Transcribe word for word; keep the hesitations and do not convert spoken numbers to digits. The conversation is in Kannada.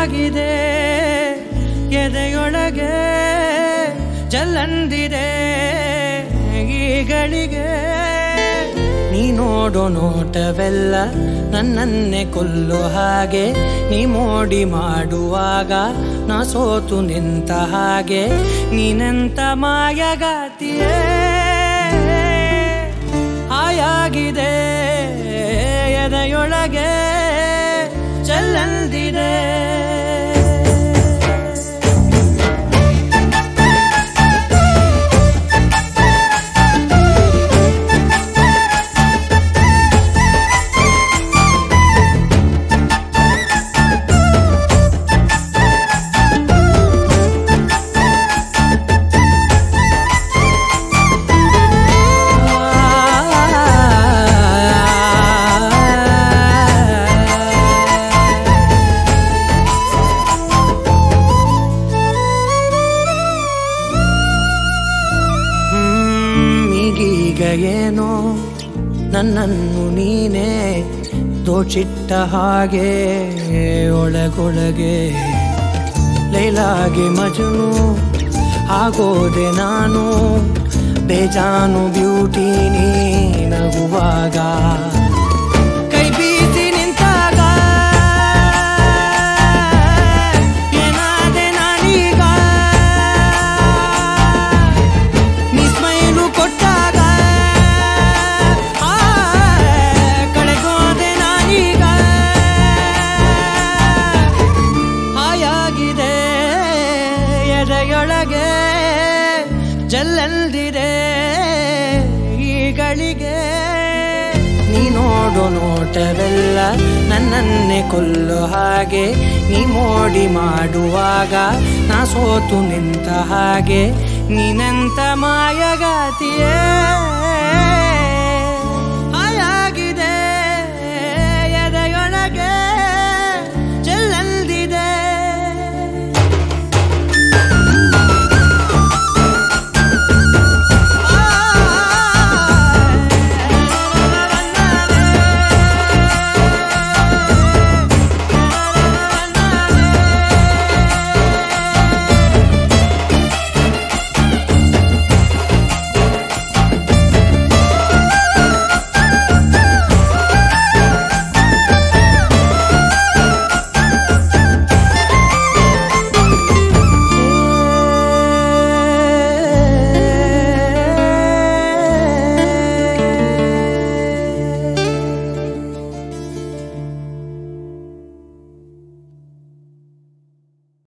ಹಾಯಾಗಿದೆ ಎದೆಯೊಳಗೆ ಜಲ್ಲಂದಿದೆ ಈಗಳಿಗೆ ನೀ ನೋಡೋ ನೋಟವೆಲ್ಲ ನನ್ನನ್ನೇ ಕೊಲ್ಲೋ ಹಾಗೆ ನೀ ಮೋಡಿ ಮಾಡುವಾಗ ನಾ ಸೋತು ನಿಂತ ಹಾಗೆ ನೀನೆಂತ ಮಾಯಗಾತಿಯೇ ಹಾಯಾಗಿದೆ ಎದೆಯೊಳಗೆ ಜಲ್ಲಂದಿದೆ ಈಗ ಏನೋ ನನ್ನನ್ನು ನೀನೇ ದೋಚಿಟ್ಟ ಹಾಗೆ ಒಳಗೊಳಗೆ ಲೈಲಾಗೆ ಮಜನು ಆಗೋದೆ ನಾನು ಬೇಜಾನು ಬ್ಯೂಟಿ ನೀ ನಗುವಾಗ ಕೈ ಬೀಸಿ ನಿಂತಾಗ ಏನಾದೆ ನಾನೀಗ ನೀ ಸ್ಮೈಲು ಕೊಟ್ಟಾಗ ಕಳೆಗೋದೆ ನಾನೀಗ ಹಾಯಾಗಿದೆ ಎದೆಯೊಳಗೆ ಜಲ್ಲಂದಿದೆ ಈಗಳಿಗೆ ನೀ ನೋಡೋ ನೋಟವೆಲ್ಲ ನನ್ನನ್ನೇ ಕೊಲ್ಲೋ ಹಾಗೆ ನೀ ಮೋಡಿ ಮಾಡುವಾಗ ನಾ ಸೋತು ನಿಂತ ಹಾಗೆ ನೀನೆಂತ ಮಾಯಗಾತಿಯೇ